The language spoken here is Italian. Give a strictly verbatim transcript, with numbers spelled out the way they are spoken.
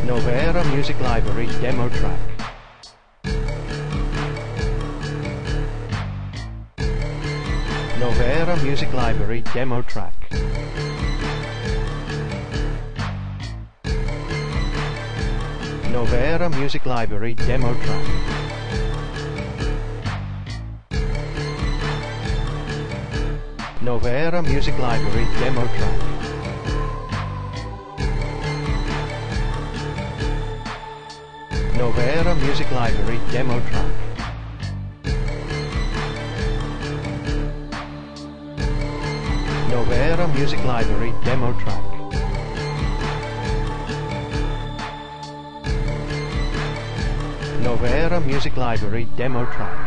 Novera Music Library demo track. Novera Music Library demo track. Novera Music Library demo track. Novera Music Library demo track. Novera Music Library demo track. Novera Music Library demo track. Novera Music Library demo track.